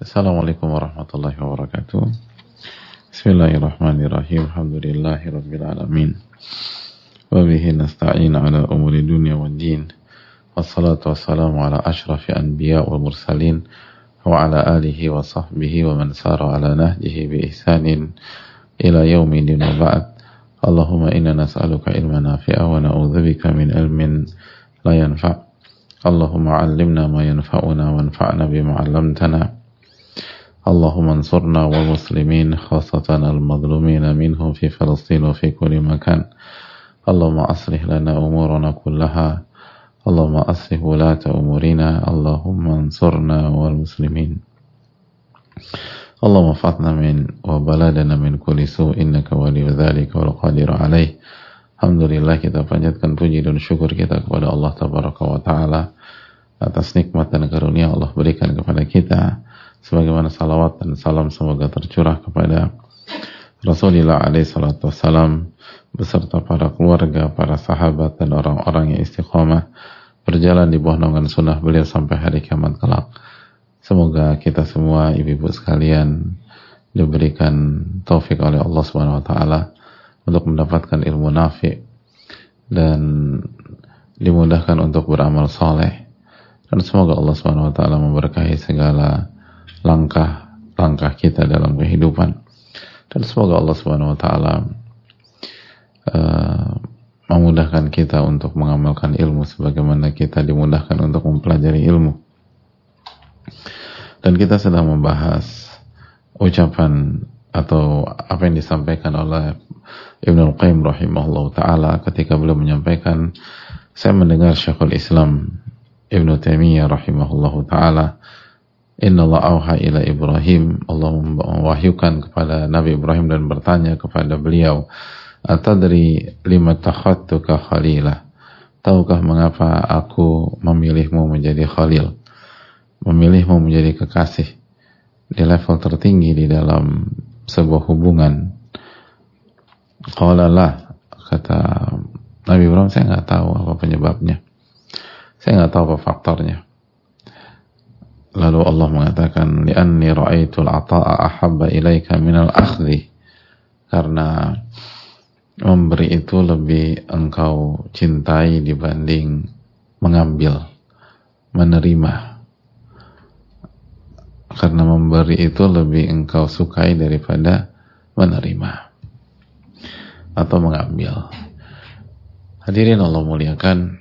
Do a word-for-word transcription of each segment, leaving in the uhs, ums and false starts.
Assalamualaikum warahmatullahi wabarakatuh. Bismillahirrahmanirrahim. Alhamdulillahi rabbil alamin. Wa bihi nasta'in ala umuri dunya wad din. Wassalatu wassalamu ala asyrafil anbiya wal mursalin wa ala alihi wa sahbihi wa man sara ala nahjihi bi ihsanin ila yaumil din wa ba'd. Allahumma inna nas'aluka ilman nafi'a wa na'udzubika min ilmin la yanfa'. Allahumma 'allimna ma yanfa'una wanfa'na bima 'allamtana. Allahumma ansurna wal muslimin khassatan al madlumin minhum fi Filistin wa fi kulli makan. Allahumma aslih lana umurana kullaha. Allahumma aslih wulata umurina. Allahumma ansurna wal muslimin. Allahumma fatna min wa baladana min kulli su' innaka waliyyu dzalika wal qadiru alaih. Alhamdulillah, kita panjatkan puji dan syukur kita kepada Allah Tabaraka wa Ta'ala atas nikmat dan karunia Allah berikan kepada kita, sebagaimana salawat dan salam semoga tercurah kepada Rasulullah alaihi salatu wassalam beserta para keluarga, para sahabat dan orang-orang yang istiqamah berjalan di bawah naungan sunnah beliau sampai hari kiamat kelak. Semoga kita semua ibu-ibu sekalian diberikan taufik oleh Allah Subhanahu wa taala untuk mendapatkan ilmu nafi' dan dimudahkan untuk beramal saleh, dan semoga Allah Subhanahu wa taala memberkahi segala langkah-langkah kita dalam kehidupan, dan semoga Allah Subhanahu wa taala uh, memudahkan kita untuk mengamalkan ilmu sebagaimana kita dimudahkan untuk mempelajari ilmu. Dan kita sedang membahas ucapan atau apa yang disampaikan oleh Ibnu Qayyim rahimahullah ta'ala ketika beliau menyampaikan, saya mendengar Syekhul Islam Ibnu Taimiyah rahimahullah ta'ala, Inna Allah auha ila Ibrahim, Allah mewahyukan kepada Nabi Ibrahim dan bertanya kepada beliau, Atadri lima takhattuka khalilah, tahukah mengapa aku memilihmu menjadi khalil, memilihmu menjadi kekasih di level tertinggi di dalam sebuah hubungan? Qala lah, kata Nabi Ibrahim, saya nggak tahu apa penyebabnya, saya nggak tahu apa faktornya. Lalu Allah mengatakan, li'anni ra'aitul ata'a ahabba ilaika minal akhdhi, karena memberi itu lebih engkau cintai dibanding mengambil, menerima. Karena memberi itu lebih engkau sukai daripada menerima atau mengambil. Hadirin Allah muliakan,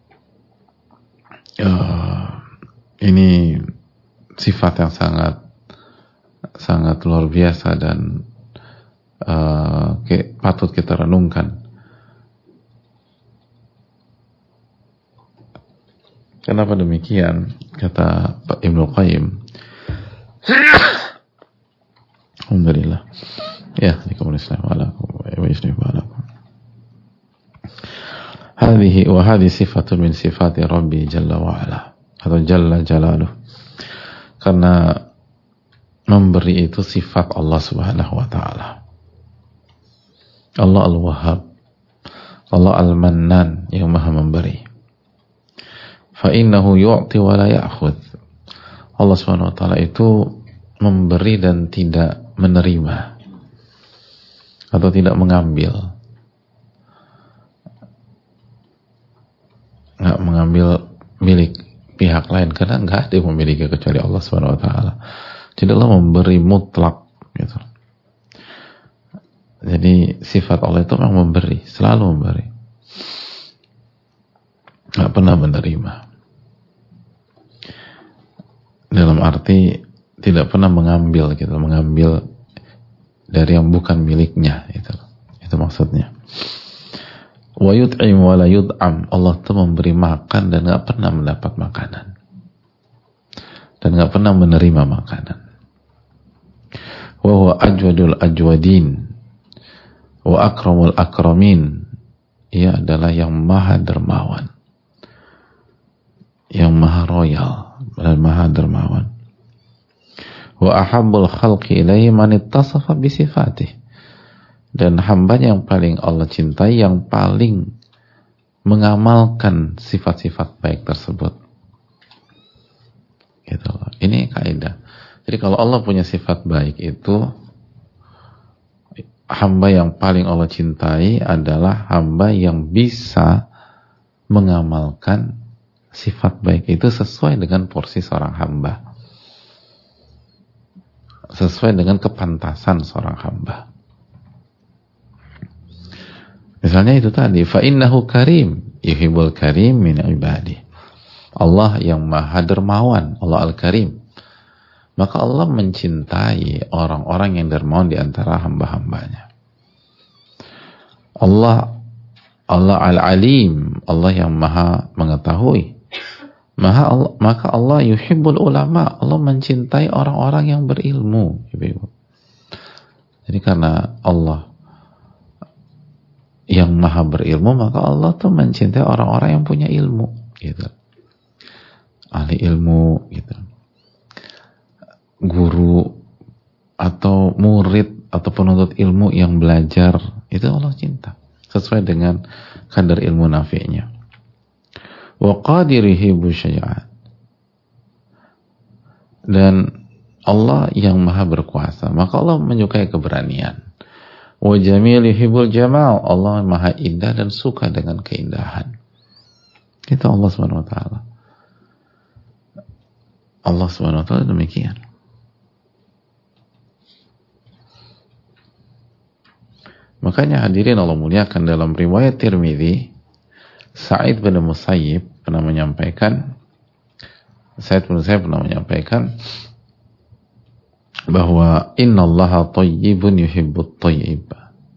uh, ini sifat yang sangat sangat luar biasa dan uh, ke, patut kita renungkan. Kenapa demikian? Kata Ibnu Qayyim, alhamdulillah, ya, Assalamualaikum warahmatullahi wabarakatuh. Hadhihi wa hadhihi sifatun min sifati Rabbi Jalla wa Ala, atau Jalla Jalaluh. Karena memberi itu sifat Allah Subhanahu wa ta'ala. Allah Al-Wahhab, Allah Al-Mannan, yang maha memberi. Fa innahu yu'ti wa la ya'khudh. Allah Subhanahu wa ta'ala itu memberi dan tidak menerima atau tidak mengambil, nggak mengambil milik pihak lain, karena nggak ada yang memiliki kecuali Allah Subhanahu wa taala. Jadi Allah memberi mutlak gitu. Jadi sifat Allah itu memang memberi, selalu memberi, nggak pernah menerima. Dalam arti tidak pernah mengambil gitu, mengambil dari yang bukan miliknya, itu itu maksudnya. Wa yut'im wa la yud'am, Allah itu memberi makan dan nggak pernah mendapat makanan, dan nggak pernah menerima makanan. Wa huwa ajwadul ajwadin wa akramul akramin, ia adalah yang maha dermawan, yang maha royal dan maha dermawan. Wa ahabbul khalqi ilaihi man ittasafa bi sifatih, dan hamba yang paling Allah cintai yang paling mengamalkan sifat-sifat baik tersebut. Gitu loh. Ini kaidah. Jadi kalau Allah punya sifat baik itu, hamba yang paling Allah cintai adalah hamba yang bisa mengamalkan sifat baik itu sesuai dengan porsi seorang hamba, sesuai dengan kepantasan seorang hamba. Misalnya itu tadi, fa innahu karim yuhibbul karim min ibadi. Allah yang maha dermawan, Allah al-karim. Maka Allah mencintai orang-orang yang dermawan di antara hamba-hambanya. Allah Allah al-alim, Allah yang maha mengetahui. Maha Allah, maka Allah yuhibbul ulama, Allah mencintai orang-orang yang berilmu. Jadi karena Allah yang maha berilmu, maka Allah tuh mencintai orang-orang yang punya ilmu, gitu. Ahli ilmu, gitu. Guru atau murid atau penuntut ilmu yang belajar, itu Allah cinta sesuai dengan kadar ilmu nafi'nya. Wa qadirihi busyai'at, dan Allah yang maha berkuasa, maka Allah menyukai keberanian. Wa jamilihi bul jamal, Allah maha indah dan suka dengan keindahan. Itu Allah subhanahu wa ta'ala. Allah subhanahu wa ta'ala demikian. Makanya hadirin Allah muliakan, dalam riwayat Tirmidzi, Sa'id bin Musayyib pernah menyampaikan, Sa'id bin Musayyib pernah menyampaikan bahwa innallaha thayyibun yuhibbut thayyib,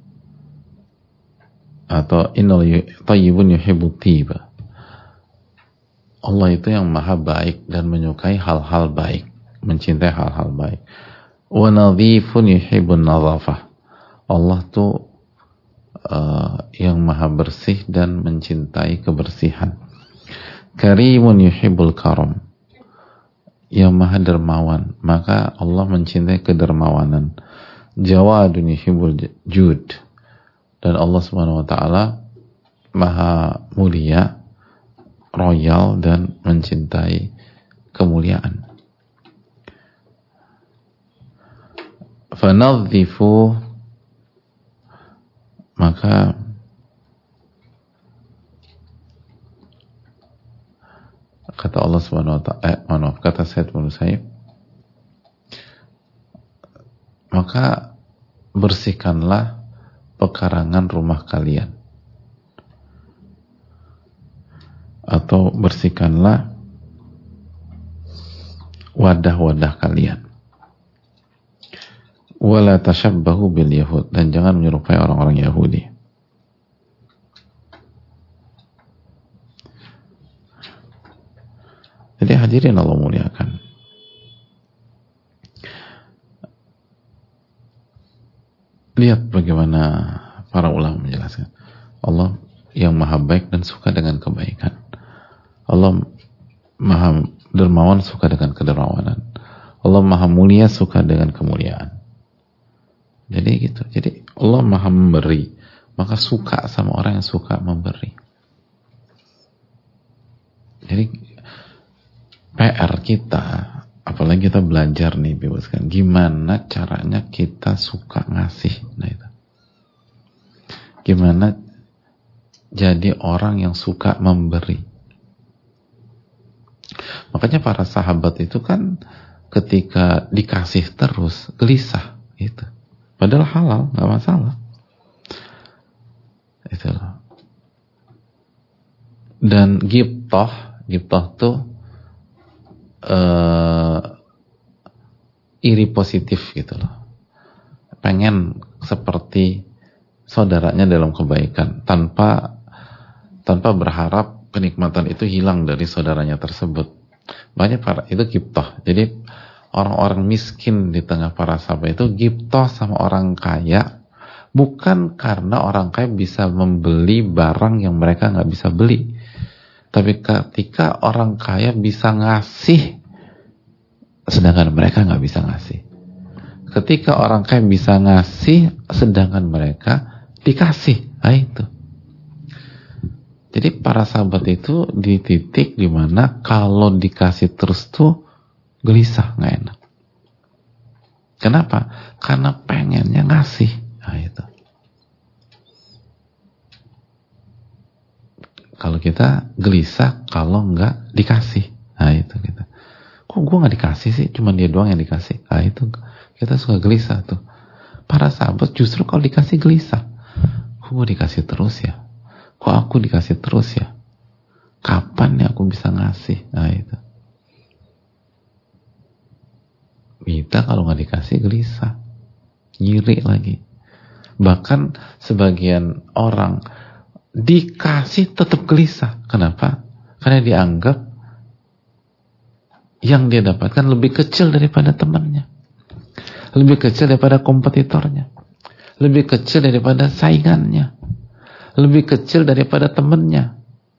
atau innal thayyibun yuhibbut thiyib. Allah itu yang maha baik dan menyukai hal-hal baik, mencintai hal-hal baik. Wa nadhifun yuhibbun nadhafah. Allah tuh Uh, yang maha bersih dan mencintai kebersihan. Karimun yuhibbul karam, yang maha dermawan, maka Allah mencintai kedermawanan. Jawadun yuhibbul jud, dan Allah subhanahu wa ta'ala maha mulia, royal, dan mencintai kemuliaan. Fanadhifu, maka kata Allah subhanahu wa ta'ala, eh, maaf, kata Sayyid bin Musayyib, maka bersihkanlah pekarangan rumah kalian, atau bersihkanlah wadah-wadah kalian. Wala tashabbahu bil yahud, dan jangan menyerupai orang-orang Yahudi. Jadi hadirin Allah muliakan, lihat bagaimana para ulama menjelaskan. Allah yang maha baik dan suka dengan kebaikan. Allah maha dermawan, suka dengan kedermawanan. Allah maha mulia, suka dengan kemuliaan. Jadi gitu. Jadi Allah maha memberi, maka suka sama orang yang suka memberi. Jadi P R kita, apalagi kita belajar nih, bebaskan, gimana caranya kita suka ngasih. Nah itu. Gimana jadi orang yang suka memberi. Makanya para sahabat itu kan ketika dikasih terus gelisah itu. Padahal halal, nggak masalah. Itulah. Dan ghibthah, ghibthah tuh uh, iri positif gitu loh. Pengen seperti saudaranya dalam kebaikan, tanpa tanpa berharap kenikmatan itu hilang dari saudaranya tersebut. Banyak para itu ghibthah. Jadi orang-orang miskin di tengah para sahabat itu ghibthah sama orang kaya, bukan karena orang kaya bisa membeli barang yang mereka nggak bisa beli, tapi ketika orang kaya bisa ngasih sedangkan mereka nggak bisa ngasih. Ketika orang kaya bisa ngasih sedangkan mereka dikasih, nah itu. Jadi para sahabat itu di titik dimana kalau dikasih terus tuh gelisah, nggak enak. Kenapa? Karena pengennya ngasih. Nah itu. Kalau kita gelisah kalau nggak dikasih. Nah itu kita. Kok gue nggak dikasih sih? Cuma dia doang yang dikasih. Nah itu kita suka gelisah tuh. Para sahabat justru kalau dikasih gelisah. Kok gue dikasih terus ya? Kok aku dikasih terus ya? Kapan ya aku bisa ngasih? Nah itu. Kita kalau nggak dikasih gelisah, ngiri lagi. Bahkan sebagian orang dikasih tetap gelisah. Kenapa? Karena dianggap yang dia dapatkan lebih kecil daripada temannya, lebih kecil daripada kompetitornya, lebih kecil daripada saingannya, lebih kecil daripada temannya.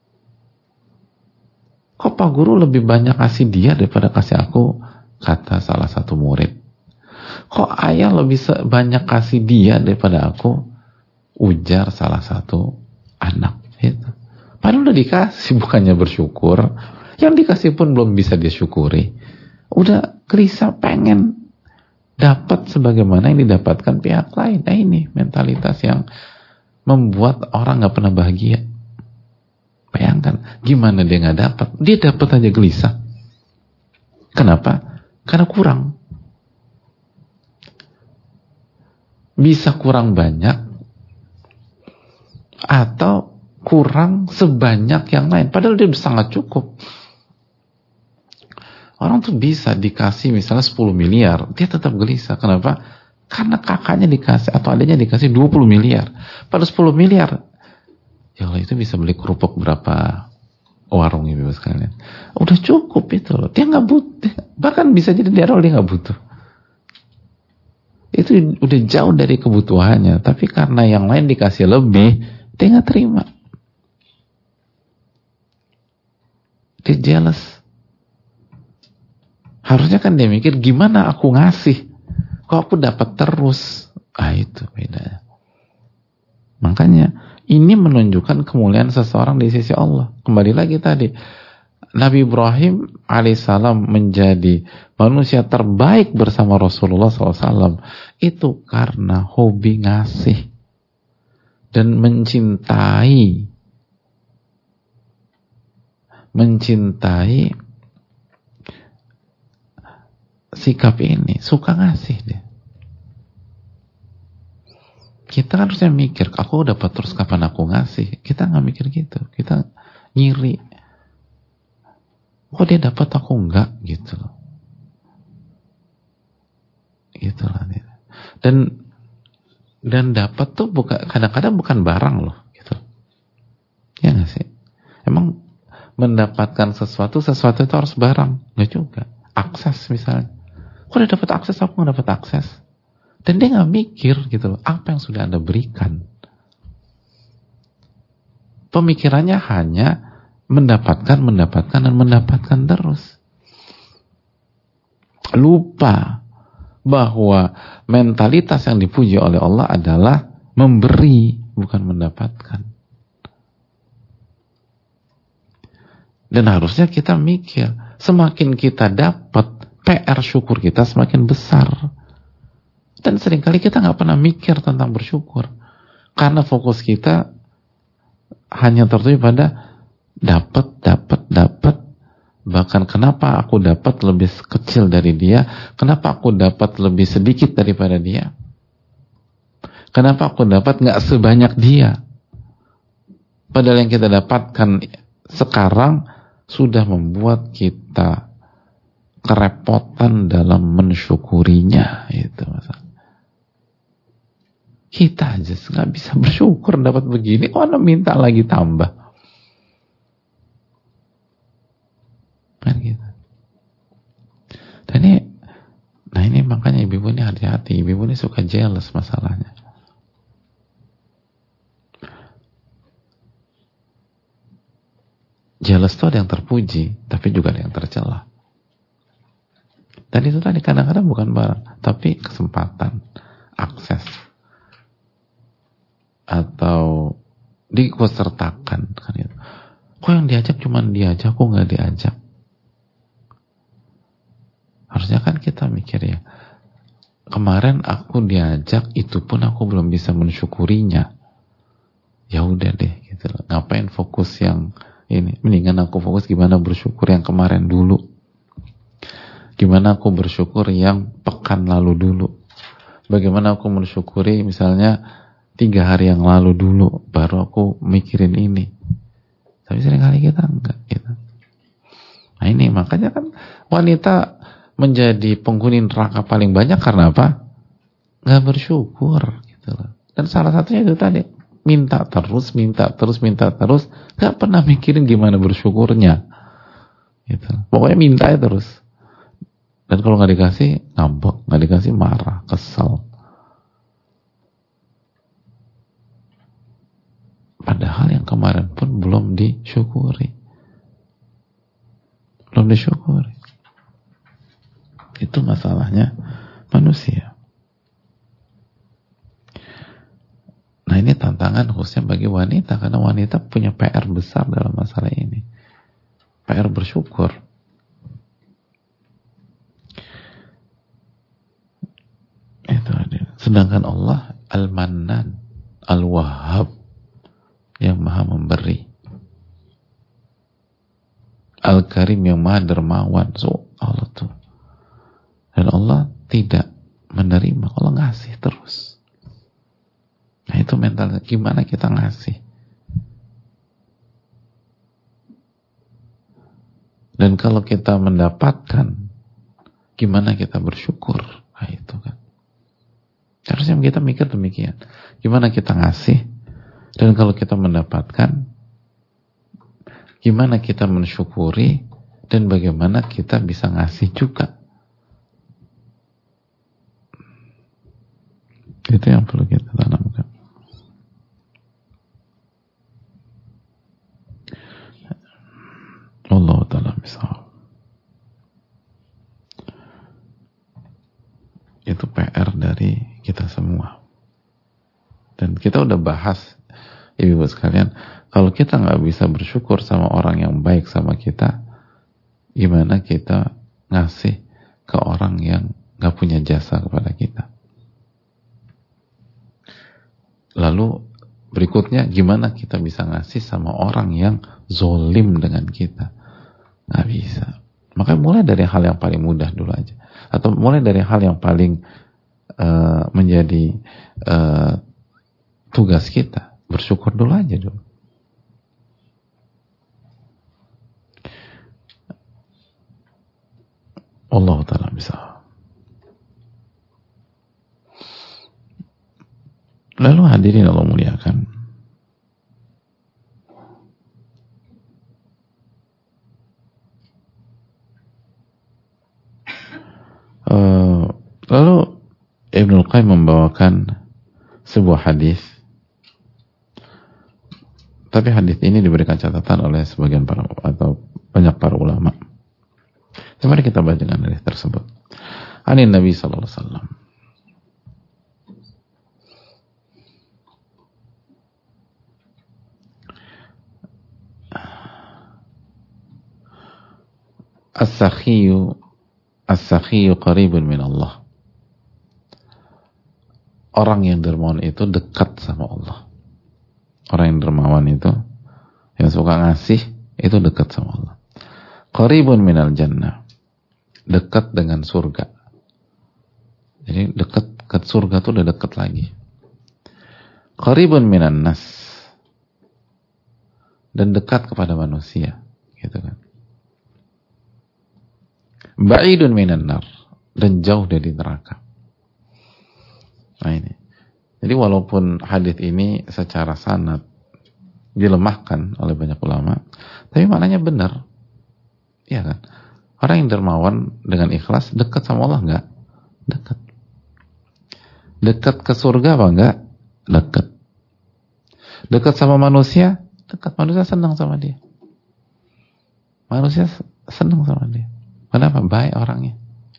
Kok Pak Guru lebih banyak kasih dia daripada kasih aku? Kata salah satu murid. Kok ayah lebih banyak kasih dia daripada aku? Ujar salah satu anak. Gitu. Padahal udah dikasih, bukannya bersyukur. Yang dikasih pun belum bisa dia syukuri. Udah gelisah pengen dapat sebagaimana yang didapatkan pihak lain. Nah ini mentalitas yang membuat orang gak pernah bahagia. Bayangkan, gimana dia gak dapat? Dia dapat aja gelisah. Kenapa? Karena kurang. Bisa kurang banyak atau kurang sebanyak yang lain. Padahal dia sangat cukup. Orang tuh bisa dikasih misalnya sepuluh miliar, dia tetap gelisah. Kenapa? Karena kakaknya dikasih atau adanya dikasih dua puluh miliar. Pada sepuluh miliar, ya Allah itu bisa beli kerupuk berapa warung ibu sekalian. Udah cukup itu loh. Dia nggak butuh. Bahkan bisa jadi dia dia nggak butuh. Itu udah jauh dari kebutuhannya. Tapi karena yang lain dikasih lebih, dia nggak terima. Dia jealous. Harusnya kan dia mikir, gimana aku ngasih? Kok aku dapat terus? Ah itu bedanya. Makanya ini menunjukkan kemuliaan seseorang di sisi Allah. Kembali lagi tadi, Nabi Ibrahim alaihissalam menjadi manusia terbaik bersama Rasulullah shallallahu alaihi wasallam itu karena hobi ngasih dan mencintai mencintai sikap ini, suka ngasih dia. Kita kan harusnya mikir, aku dapat terus kapan aku ngasih. Kita nggak mikir gitu. Kita ngiri. Kok dia dapat aku enggak gitu loh. Gitu lah dia. Dan dan dapat tuh bukan kadang-kadang bukan barang loh gitu. Ya nggak sih? Emang mendapatkan sesuatu sesuatu itu harus barang? Nggak juga. Akses misalnya. Kok dia dapat akses, aku nggak dapat akses? Dan dia nggak mikir gitu loh, apa yang sudah Anda berikan. Pemikirannya hanya mendapatkan, mendapatkan, dan mendapatkan terus. Lupa bahwa mentalitas yang dipuji oleh Allah adalah memberi, bukan mendapatkan. Dan harusnya kita mikir, semakin kita dapat, P R syukur kita semakin besar. Dan seringkali kita nggak pernah mikir tentang bersyukur. Karena fokus kita hanya tertuju pada dapat, dapat, dapat. Bahkan kenapa aku dapat lebih kecil dari dia? Kenapa aku dapat lebih sedikit daripada dia? Kenapa aku dapat nggak sebanyak dia? Padahal yang kita dapatkan sekarang sudah membuat kita kerepotan dalam mensyukurinya. Itu masalah. Kita aja nggak bisa bersyukur dapat begini, kok Anda minta lagi tambah? Kan gitu. Dan ini, nah ini makanya ibu-ibu ini hati-hati, ibu-ibu ini suka jealous masalahnya. Jealous itu ada yang terpuji, tapi juga ada yang tercela. Dan itu tadi kadang-kadang bukan barang, tapi kesempatan, akses. Atau diikutsertakan kan itu. Kok yang diajak cuma diajak, kok nggak diajak? Harusnya kan kita mikir ya, kemarin aku diajak, itu pun aku belum bisa mensyukurinya. Ya udah deh gitu loh. Ngapain fokus yang ini? Mendingan aku fokus gimana bersyukur yang kemarin dulu. Gimana aku bersyukur yang pekan lalu dulu. Bagaimana aku mensyukuri misalnya tiga hari yang lalu dulu, baru aku mikirin ini. Tapi seringkali kita enggak gitu. Nah ini makanya kan wanita menjadi penghuni neraka paling banyak karena apa? Nggak bersyukur gitu loh. Dan salah satunya itu tadi, minta terus, minta terus, minta terus, nggak pernah mikirin gimana bersyukurnya gitu. Pokoknya minta terus. Dan kalau nggak dikasih, ngambek, nggak dikasih marah, kesel. Padahal yang kemarin pun belum disyukuri. Belum disyukuri. Itu masalahnya manusia. Nah ini tantangan khususnya bagi wanita, karena wanita punya P R besar dalam masalah ini. P R bersyukur. Itu ada. Sedangkan Allah Al-Mannan, Al-Wahhab, yang maha memberi, Al-Karim, yang maha dermawan. So, Allah tuh. Dan Allah tidak menerima, Allah ngasih terus. Nah itu mentalnya, gimana kita ngasih. Dan kalau kita mendapatkan, gimana kita bersyukur. Nah itu kan. Harusnya kita mikir demikian. Gimana kita ngasih, dan kalau kita mendapatkan, gimana kita mensyukuri, dan bagaimana kita bisa ngasih juga. Itu yang perlu kita tanamkan. Allah Ta'ala misal. Itu P R dari kita semua. Dan kita udah bahas, ibu-ibu sekalian, kalau kita nggak bisa bersyukur sama orang yang baik sama kita, gimana kita ngasih ke orang yang nggak punya jasa kepada kita? Lalu berikutnya, gimana kita bisa ngasih sama orang yang zolim dengan kita? Nggak bisa. Makanya mulai dari hal yang paling mudah dulu aja, atau mulai dari hal yang paling uh, menjadi uh, tugas kita, bersyukur dulu aja dulu. Allah Ta'ala bisa. Lalu hadirin Allah muliakan, uh, lalu Ibnul Qayyim membawakan sebuah hadis, tapi hadis ini diberikan catatan oleh sebagian para atau banyak para ulama. Mari kita baca dengan hadis tersebut. Anin Nabi sallallahu alaihi wasallam. As-sakhiyu as-sakhiyu qaribun min Allah. Orang yang dermawan itu dekat sama Allah. Orang yang dermawan itu, yang suka ngasih, itu dekat sama Allah. Qaribun minal jannah. Dekat dengan surga. Jadi dekat ke surga itu udah dekat lagi. Qaribun minan nas. Dan dekat kepada manusia, gitu kan. Ba'idun minan nar, dan jauh dari neraka. Nah ini. Jadi walaupun hadis ini secara sanad dilemahkan oleh banyak ulama, tapi maknanya benar. Iya kan? Orang yang dermawan dengan ikhlas dekat sama Allah enggak? Dekat. Dekat ke surga apa enggak? Dekat. Dekat sama manusia? Dekat. Manusia senang sama dia. Manusia senang sama dia. Kenapa? Baik orangnya.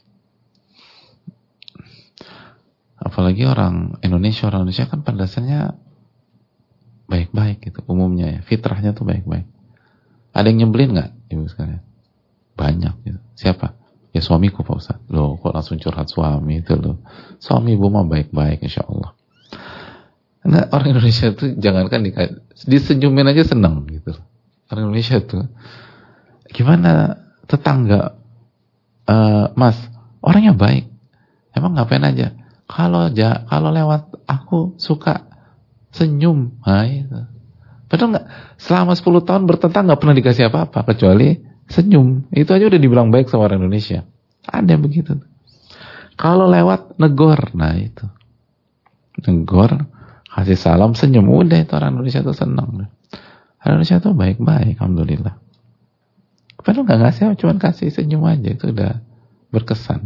Apalagi orang Indonesia, orang Indonesia kan pada dasarnya baik-baik gitu, umumnya ya, fitrahnya tuh baik-baik. Ada yang nyebelin nggak, ibu sekalian? Banyak gitu. Siapa? Ya suamiku Pak Ustaz. Loh kok langsung curhat suami itu loh. Suami ibu mah baik-baik insya Allah. Nah orang Indonesia tuh jangankan di, disenyumin aja seneng gitu. Orang Indonesia tuh gimana tetangga, uh, Mas orangnya baik. Emang ngapain aja? Kalau ja, kalau lewat aku suka senyum. Nah, itu. Padahal nggak selama sepuluh tahun bertentang nggak pernah dikasih apa-apa kecuali senyum. Itu aja udah dibilang baik sama orang Indonesia. Ada yang begitu. Kalau lewat negor, nah itu. Negor, kasih salam, senyum. Udah itu orang Indonesia tuh senang. Orang Indonesia tuh baik-baik, alhamdulillah. Padahal nggak ngasih, cuma kasih senyum aja. Itu udah berkesan.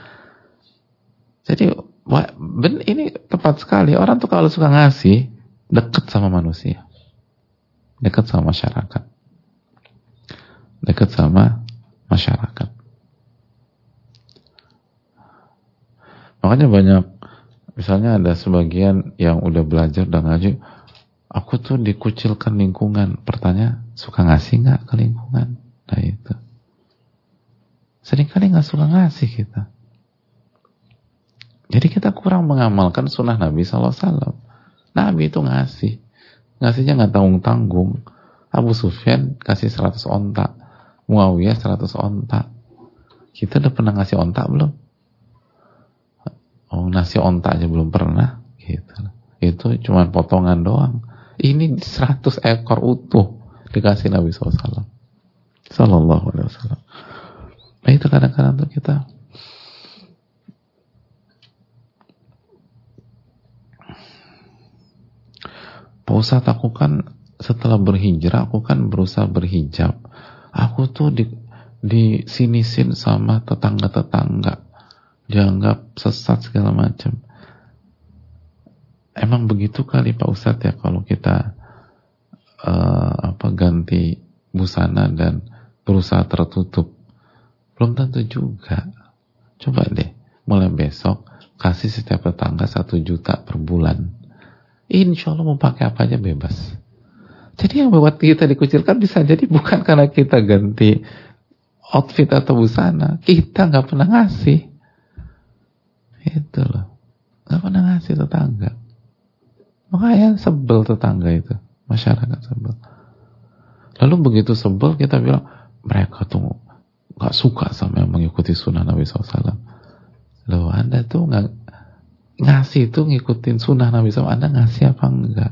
Jadi, ben, ini tepat sekali. Orang tuh kalau suka ngasih, dekat sama manusia. Dekat sama masyarakat. Dekat sama masyarakat. Makanya banyak, misalnya ada sebagian yang udah belajar dan ngaji, aku tuh dikucilkan lingkungan. Pertanyaan, suka ngasih nggak ke lingkungan? Nah itu. Seringkali nggak suka ngasih kita. Jadi kita kurang mengamalkan sunnah Nabi shallallahu alaihi wasallam. Nabi itu ngasih. Ngasihnya nggak tanggung-tanggung. Abu Sufyan kasih seratus onta. Muawiyah seratus onta. Kita udah pernah ngasih onta belum? Oh, nasi onta aja belum pernah. Gitu. Itu cuma potongan doang. Ini seratus ekor utuh dikasih Nabi shallallahu alaihi wasallam. Sallallahu alaihi wasallam. Nah itu kadang-kadang tuh kita Pak Ustadz, aku kan setelah berhijrah, aku kan berusaha berhijab. Aku tuh di, di sinisin sama tetangga-tetangga. Dianggap sesat segala macam. Emang begitu kali Pak Ustadz ya kalau kita uh, apa ganti busana dan berusaha tertutup. Belum tentu juga. Coba deh, mulai besok kasih setiap tetangga satu juta per bulan. Insya Allah mau pakai apa aja bebas. Jadi yang membuat kita dikucilkan bisa jadi bukan karena kita ganti outfit atau busana. Kita nggak pernah ngasih. Itu loh. Nggak pernah ngasih tetangga. Makanya sebel tetangga itu. Masyarakat sebel. Lalu begitu sebel kita bilang, mereka tuh nggak suka sama yang mengikuti sunnah Nabi shallallahu alaihi wasallam. Loh Anda tuh nggak ngasih tuh ngikutin sunnah Nabi shallallahu alaihi wasallam. Anda ngasih apa enggak?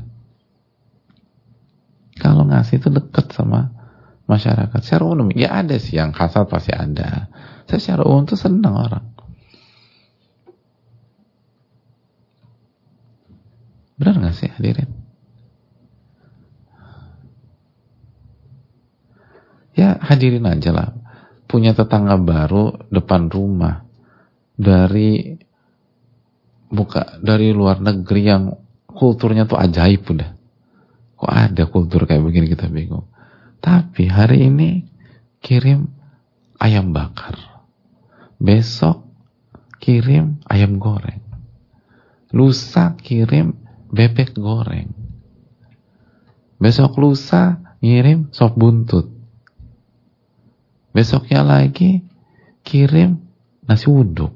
Kalau ngasih itu dekat sama masyarakat. Secara umum, ya ada sih yang kasar pasti ada. Saya secara umum tuh senang orang. Benar gak sih hadirin? Ya hadirin aja lah. Punya tetangga baru depan rumah. Dari buka dari luar negeri yang kulturnya tuh ajaib udah. Kok ada kultur kayak begini, kita bingung. Tapi hari ini kirim ayam bakar. Besok kirim ayam goreng. Lusa kirim bebek goreng. Besok lusa ngirim sop buntut. Besoknya lagi kirim nasi uduk.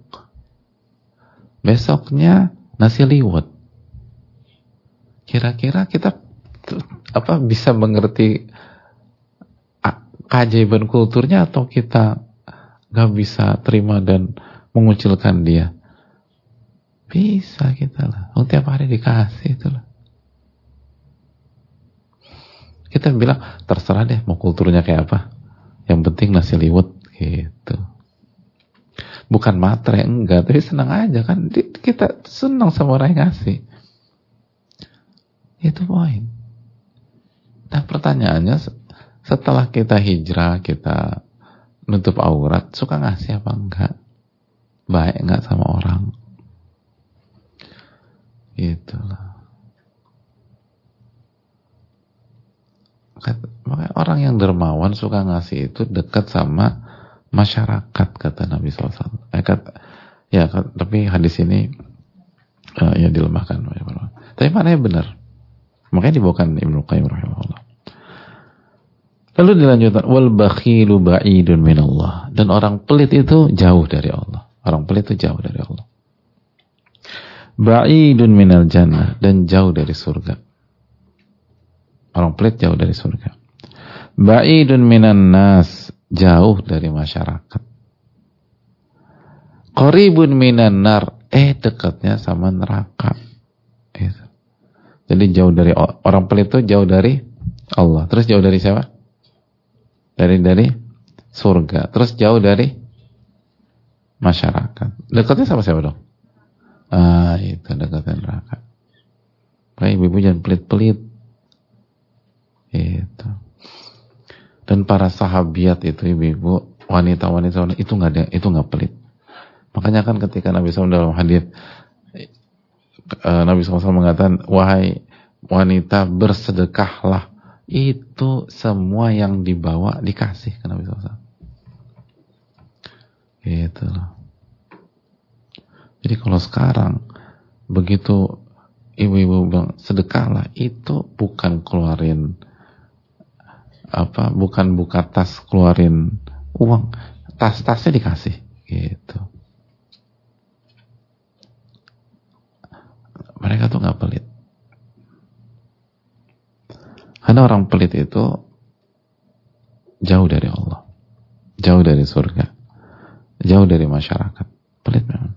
Besoknya nasi liwet. Kira-kira kita apa bisa mengerti keajaiban kulturnya atau kita gak bisa terima dan mengucilkan dia? Bisa kita lah. Oh, tiap hari dikasih itu lah. Kita bilang terserah deh mau kulturnya kayak apa. Yang penting nasi liwet gitu. Bukan matre enggak, tapi senang aja kan. Kita senang sama orang yang ngasih. Itu poin. Nah pertanyaannya, setelah kita hijrah, kita nutup aurat, suka ngasih apa enggak? Baik enggak sama orang? Itulah. Makanya orang yang dermawan suka ngasih itu dekat sama masyarakat, kata Nabi shallallahu alaihi wasallam. Eh, kata, ya, tapi hadis ini uh, ya dilemahkan. Tapi maknanya benar. Makanya dibawakan Ibnu Qayyim rahimahullah. Lalu dilanjutkan, wal bakhilu ba'idun minallah. Dan orang pelit itu jauh dari Allah. Orang pelit itu jauh dari Allah. Ba'idun minal jannah, dan jauh dari surga. Orang pelit jauh dari surga. Ba'idun minan nas, jauh dari masyarakat. Qaribun minan nar, eh dekatnya sama neraka. Jadi jauh dari orang pelit itu jauh dari Allah. Terus jauh dari siapa? Dari dari surga. Terus jauh dari masyarakat. Dekatnya sama siapa dong? Ah, itu dekatnya neraka. Makanya ibu-ibu jangan pelit-pelit. Itu. Dan para sahabiat itu ibu-ibu, wanita-wanita itu nggak ada, itu nggak pelit. Makanya kan ketika Nabi shallallahu alaihi wasallam dalam hadits uh, Nabi shallallahu alaihi wasallam mengatakan, wahai wanita bersedekahlah. Itu semua yang dibawa dikasih ke Nabi shallallahu alaihi wasallam. Gitu loh. Jadi kalau sekarang begitu ibu-ibu bilang sedekahlah, itu bukan keluarin apa, bukan buka tas keluarin uang, tas-tasnya dikasih. Gitu. Mereka tuh nggak pelit. Karena orang pelit itu jauh dari Allah, jauh dari surga, jauh dari masyarakat. Pelit memang.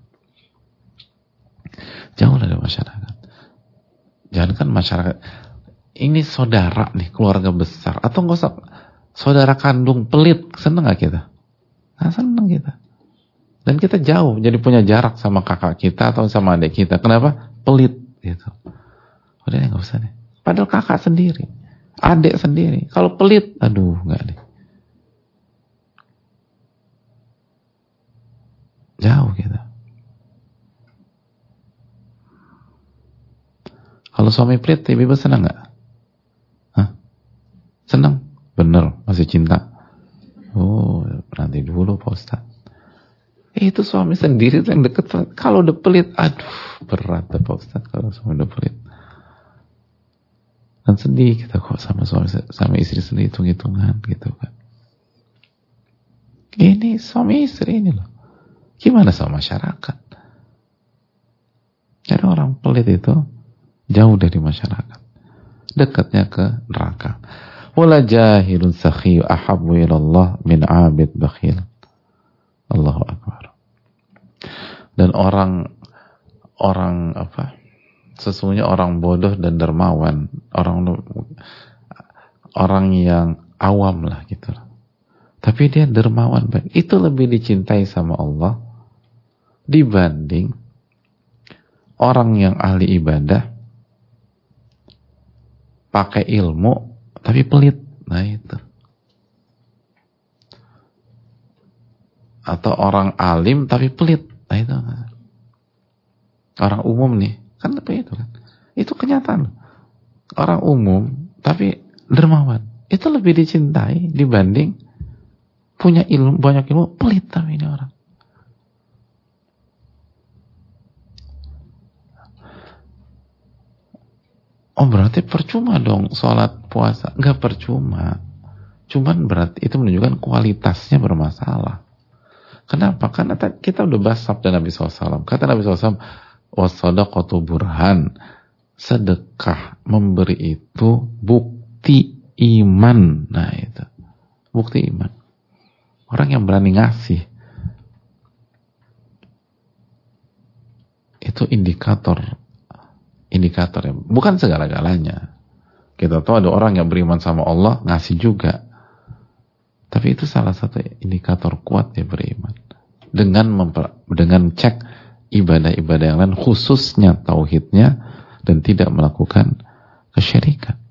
Jauh dari masyarakat. Jangan kan masyarakat. Ini saudara nih, keluarga besar. Atau nggak usah saudara kandung pelit. Seneng gak kita? Nah, seneng kita. Dan kita jauh, jadi punya jarak sama kakak kita atau sama adik kita. Kenapa? Pelit. Gitu. Udah nggak usah deh. Padahal kakak sendiri. Adik sendiri. Kalau pelit, aduh, enggak deh. Jauh kita. Kalau suami pelit, ibu senang enggak? Hah? Senang? Bener, masih cinta. Oh, nanti dulu Pak Ustaz. Eh, itu suami sendiri yang deket. Kalau udah pelit, aduh, berat Pak Ustaz kalau suami udah pelit. Dan sedih kita kok sama suami sama istri sendiri hitung-hitungan gitu kan. Ini suami istri ini loh. Gimana sama masyarakat? Jadi orang pelit itu jauh dari masyarakat. Dekatnya ke neraka. Wala jahilun sakhiy ahabbu ilallah min 'abid bakhil. Allahu akbar. Dan orang orang apa? Sesungguhnya orang bodoh dan dermawan, orang orang yang awam lah gitu. Tapi dia dermawan baik. Itu lebih dicintai sama Allah dibanding orang yang ahli ibadah, pakai ilmu tapi pelit. Nah itu. Atau orang alim tapi pelit. Nah itu. Orang umum nih. Kan apa itu kan? Itu kenyataan. Orang umum tapi dermawan. Itu lebih dicintai dibanding punya ilmu, banyak ilmu, pelit tapi ini orang. Oh berarti percuma dong sholat puasa. Enggak percuma. Cuman berarti itu menunjukkan kualitasnya bermasalah. Kenapa? Karena kita udah bahas sabda Nabi shallallahu alaihi wasallam. Kata Nabi shallallahu alaihi wasallam, wassadaqatu burhan, sedekah memberi itu bukti iman. Nah itu bukti iman. Orang yang berani ngasih itu indikator indikator ya, bukan segala-galanya. Kita tahu ada orang yang beriman sama Allah ngasih juga, tapi itu salah satu indikator kuat dia beriman dengan memper, dengan cek ibadah-ibadah yang lain, khususnya tauhidnya, dan tidak melakukan kesyirikan.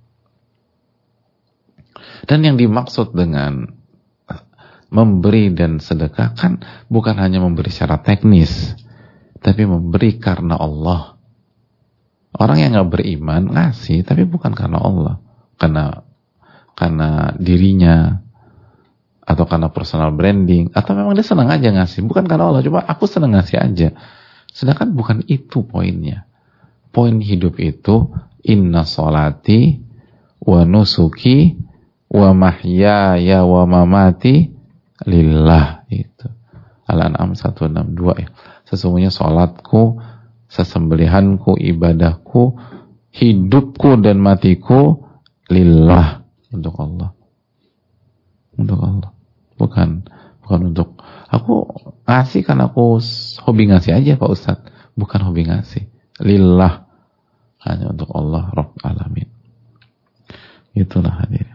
Dan yang dimaksud dengan memberi dan sedekah kan bukan hanya memberi secara teknis, tapi memberi karena Allah. Orang yang gak beriman ngasih, tapi bukan karena Allah, karena karena dirinya, atau karena personal branding, atau memang dia senang aja ngasih, bukan karena Allah, cuma aku senang ngasih aja. Sedangkan bukan itu poinnya. Poin hidup itu inna sholati wa nusuki wa mahyaya wa mamati lillah. Itu Al-An'am seratus enam puluh dua ya. Sesungguhnya salatku, sesembelihanku, ibadahku, hidupku dan matiku lillah, untuk Allah. Untuk Allah. Bukan bukan untuk aku ngasih kan aku hobi ngasih aja Pak Ustadz. Bukan hobi ngasih. Lillah. Hanya untuk Allah Rabb Alamin. Itulah hadirin.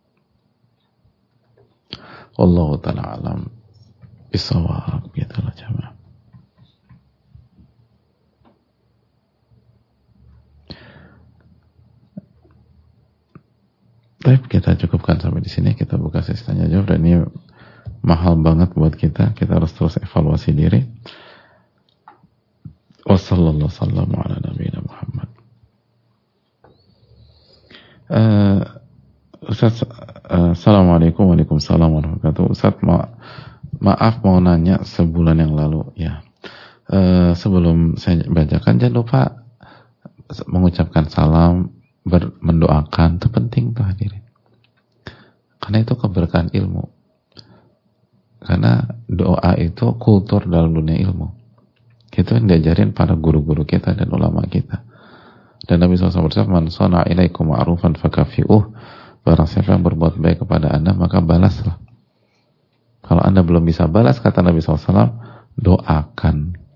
Wallahu ta'ala alam bisawab. Gitulah jamaah. Baik, kita cukupkan sampai di sini. Kita buka sesi tanya jawab, dan ini mahal banget buat kita. Kita harus terus evaluasi diri. Wassallallahu sallam ala nabiyina Muhammad. Uh, Ustaz, uh, Assalamualaikum Waalaikumsalam warahmatullahi wabarakatuh. Ustaz, ma maaf mau nanya sebulan yang lalu ya. Uh, sebelum saya bacakan, jangan lupa mengucapkan salam, ber, mendoakan, itu penting tuh hadirin. Karena itu keberkahan ilmu. Karena doa itu kultur dalam dunia ilmu. Itu yang diajarin para guru-guru kita dan ulama kita. Dan Nabi shallallahu alaihi wasallam bersabda, "Man shana'a ilaikum ma'rufan fakafi'uh." Barang siapa yang berbuat baik kepada Anda, maka balaslah. Kalau Anda belum bisa balas, kata Nabi shallallahu alaihi wasallam, doakan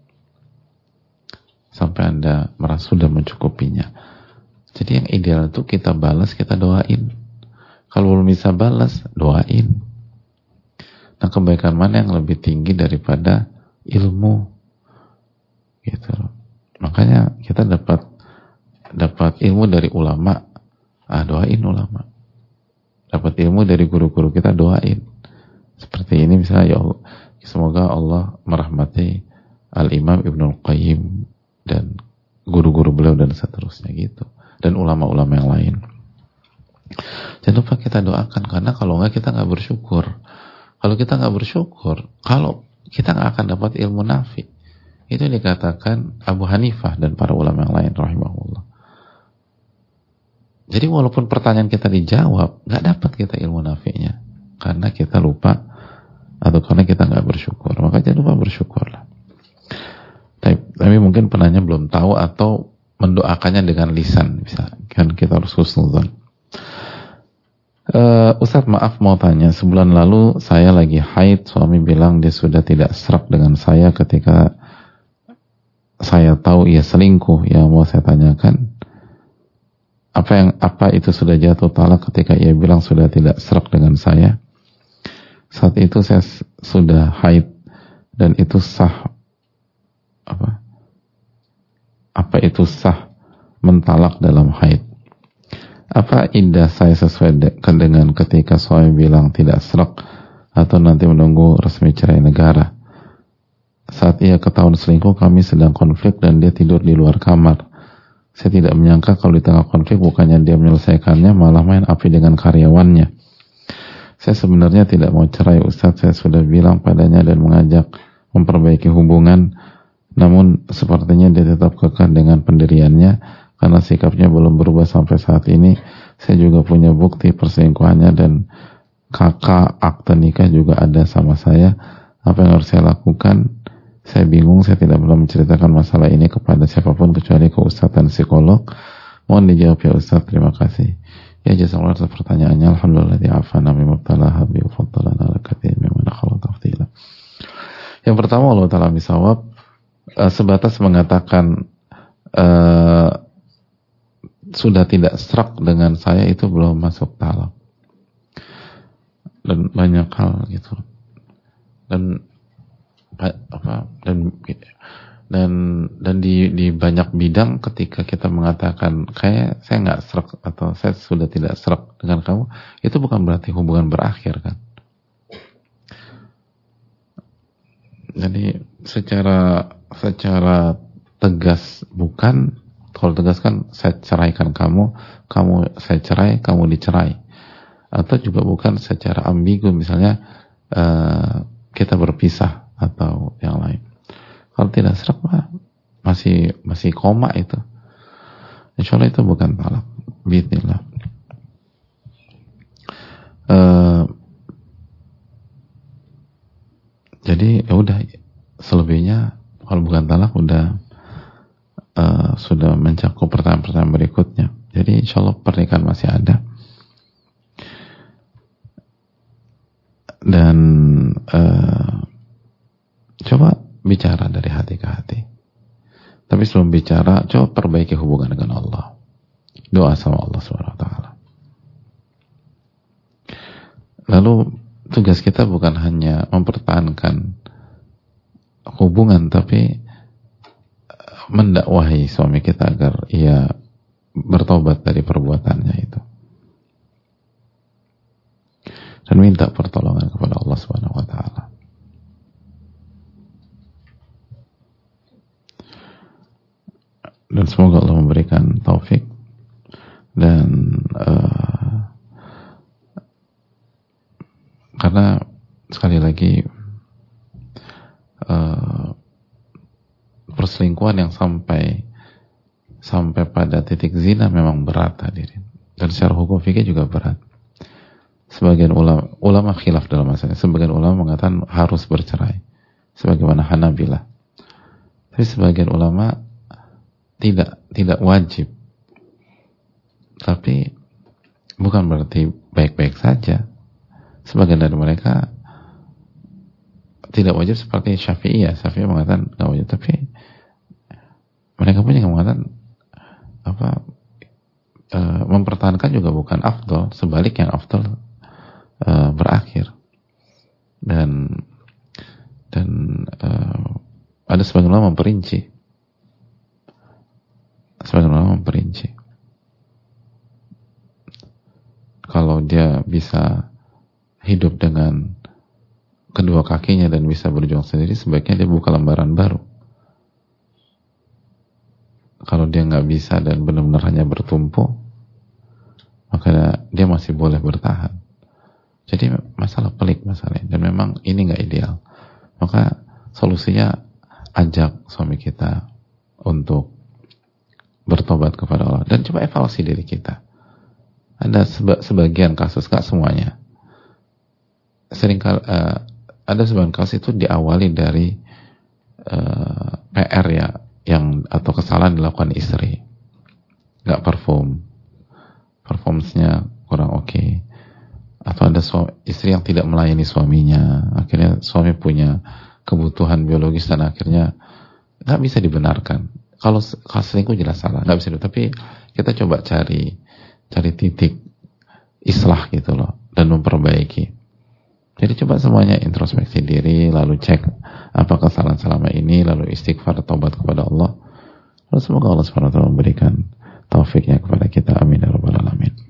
sampai Anda merasa sudah mencukupinya. Jadi yang ideal itu kita balas, kita doain. Kalau belum bisa balas, doain. Nah, kebaikan mana yang lebih tinggi daripada ilmu? Gitu. Makanya kita dapat dapat ilmu dari ulama, ah doain ulama. Dapat ilmu dari guru-guru kita, doain. Seperti ini misalnya, ya Allah, semoga Allah merahmati Al-Imam Ibnul Qayyim dan guru-guru beliau dan seterusnya gitu. Dan ulama-ulama yang lain. Jangan lupa kita doakan, karena kalau enggak kita enggak bersyukur. Kalau kita enggak bersyukur, kalau kita enggak akan dapat ilmu nafi. Itu dikatakan Abu Hanifah dan para ulama yang lain rahimahullah. Jadi walaupun pertanyaan kita dijawab, nggak dapat kita ilmu nafi'nya, karena kita lupa atau karena kita nggak bersyukur. Maka jangan lupa bersyukurlah. Tapi, tapi mungkin penanya belum tahu atau mendoakannya dengan lisan, bisa kan, kita harus husnuzan. Uh, Ustadz, maaf mau tanya, sebulan lalu saya lagi haid, suami bilang dia sudah tidak serak dengan saya ketika saya tahu ia selingkuh. Yang mau saya tanyakan, apa yang apa itu sudah jatuh talak ketika ia bilang sudah tidak serak dengan saya? Saat itu saya sudah haid dan itu sah apa? Apa itu sah mentalak dalam haid? Apa iddah saya sesuai dengan ketika suami bilang tidak serak atau nanti menunggu resmi cerai negara? Saat ia ketahuan selingkuh, kami sedang konflik dan dia tidur di luar kamar. Saya tidak menyangka kalau di tengah konflik bukannya dia menyelesaikannya, malah main api dengan karyawannya. Saya sebenarnya tidak mau cerai Ustadz, saya sudah bilang padanya dan mengajak memperbaiki hubungan, namun sepertinya dia tetap kekeh dengan pendiriannya, karena sikapnya belum berubah sampai saat ini. Saya juga punya bukti perselingkuhannya dan kakak akte nikah juga ada sama saya. Apa yang harus saya lakukan? Saya bingung, saya tidak pernah menceritakan masalah ini kepada siapapun kecuali ke Ustadz dan psikolog. Mohon dijawab ya Ustadz, terima kasih. Ya jazakallahu atas pertanyaannya. Alhamdulillah di'afana mimabtalaha bi'ufaddalana ala katsirin mimman khalaq tafdila. Yang pertama, Allah Ta'ala bisawab, uh, sebatas mengatakan uh, sudah tidak serak dengan saya itu belum masuk talak. Dan banyak hal gitu. Dan apa dan dan dan di di banyak bidang ketika kita mengatakan kayak saya nggak serak atau saya sudah tidak serak dengan kamu, itu bukan berarti hubungan berakhir kan. Jadi secara secara tegas bukan, kalau tegas kan saya ceraikan kamu, kamu saya cerai, kamu dicerai. Atau juga bukan secara ambigu, misalnya uh, kita berpisah atau yang lain. Kalau tidak serak mah masih masih koma itu. Insya Allah itu bukan talak. Bismillah. Jadi insya Allah pernikahan masih ada. Dan uh, coba bicara dari hati ke hati. Tapi sebelum bicara, coba perbaiki hubungan dengan Allah. Doa sama Allah subhanahu wa taala. Lalu tugas kita bukan hanya mempertahankan hubungan, tapi mendakwahi suami kita agar ia bertobat dari perbuatannya itu. Dan minta pertolongan kepada Allah subhanahu wa ta'ala. Dan semoga Allah memberikan taufik dan uh, karena sekali lagi uh, perselingkuhan yang sampai sampai pada titik zina memang berat hadirin, dan secara hukum fikih juga berat. Sebagian ulama, ulama khilaf dalam masalah. Sebagian ulama mengatakan harus bercerai, sebagaimana Hanabilah. Tapi sebagian ulama tidak tidak wajib. Tapi bukan berarti baik-baik saja. Sebagian dari mereka tidak wajib seperti Syafi'iyah. Syafi'iyah mengatakan nggak wajib, tapi mereka pun yang mengatakan apa e, mempertahankan juga bukan afdol. Sebalik yang afdol Uh, berakhir. Dan dan uh, ada sebagian ulama memperinci, sebagian ulama memperinci kalau dia bisa hidup dengan kedua kakinya dan bisa berjuang sendiri, sebaiknya dia buka lembaran baru. Kalau dia nggak bisa dan benar-benar hanya bertumpu, maka dia masih boleh bertahan. Jadi masalah pelik masalahnya, dan memang ini nggak ideal. Maka solusinya ajak suami kita untuk bertobat kepada Allah dan coba evaluasi diri kita. Ada seba, sebagian kasus, nggak semuanya. Seringkali uh, ada sebagian kasus itu diawali dari uh, P R ya, yang atau kesalahan dilakukan istri, nggak perform, performance-nya kurang oke. Okay. Atau ada suami, istri yang tidak melayani suaminya, akhirnya suami punya kebutuhan biologis dan akhirnya nggak bisa dibenarkan. Kalau selingkuh jelas salah, nggak bisa. Tapi kita coba cari cari titik islah gitu loh, dan memperbaiki. Jadi coba semuanya introspeksi diri, lalu cek apa kesalahan selama ini, lalu istighfar, taubat kepada Allah. Lalu semoga Allah subhanahu wa taala memberikan taufiknya kepada kita. Amin ya rabbal alamin.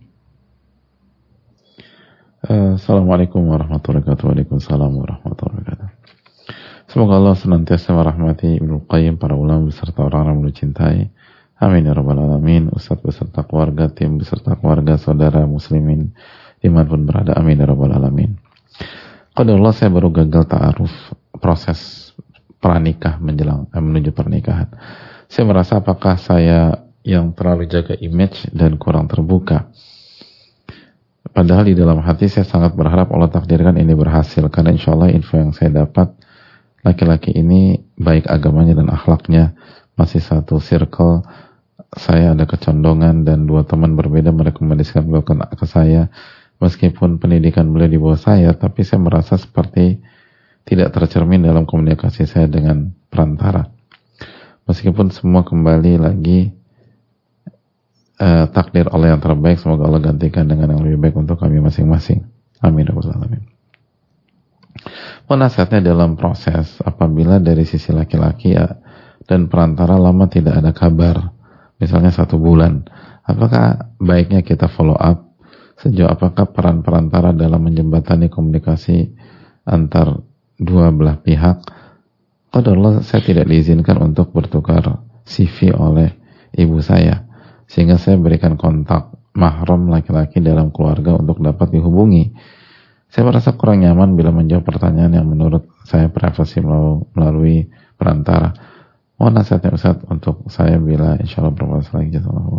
Assalamualaikum warahmatullahi wabarakatuh. Waalaikumsalam warahmatullahi wabarakatuh. Semoga Allah senantiasa merahmati Ibnu Qayyim, para ulama beserta orang-orang yang mencintai. Amin ya rabbal alamin. Ustaz beserta keluarga, tim beserta keluarga, saudara muslimin dimanapun berada. Amin ya rabbal alamin. Qadarullah, saya baru gagal ta'aruf proses pranikah menjelang eh, menuju pernikahan. Saya merasa apakah saya yang terlalu jaga image dan kurang terbuka. Padahal di dalam hati saya sangat berharap Allah takdirkan ini berhasil, karena insya Allah info yang saya dapat, laki-laki ini baik agamanya dan akhlaknya, masih satu circle. Saya ada kecondongan dan dua teman berbeda merekomendasikan beliau ke saya. Meskipun pendidikan beliau di bawah saya, tapi saya merasa seperti tidak tercermin dalam komunikasi saya dengan perantara. Meskipun semua kembali lagi Uh, takdir Allah yang terbaik, semoga Allah gantikan dengan yang lebih baik untuk kami masing-masing. Amin. Amin. Nasihatnya dalam proses apabila dari sisi laki-laki ya, dan perantara lama tidak ada kabar, misalnya satu bulan, apakah baiknya kita follow up? Sejauh apakah peran perantara dalam menjembatani komunikasi antar dua belah pihak? Qadarullah, saya tidak diizinkan untuk bertukar C V oleh ibu saya, sehingga saya berikan kontak mahram laki-laki dalam keluarga untuk dapat dihubungi. Saya merasa kurang nyaman bila menjawab pertanyaan yang menurut saya privasi melalui perantara. Mohon nasihatnya Ustaz untuk saya bila insya Allah bermasalah.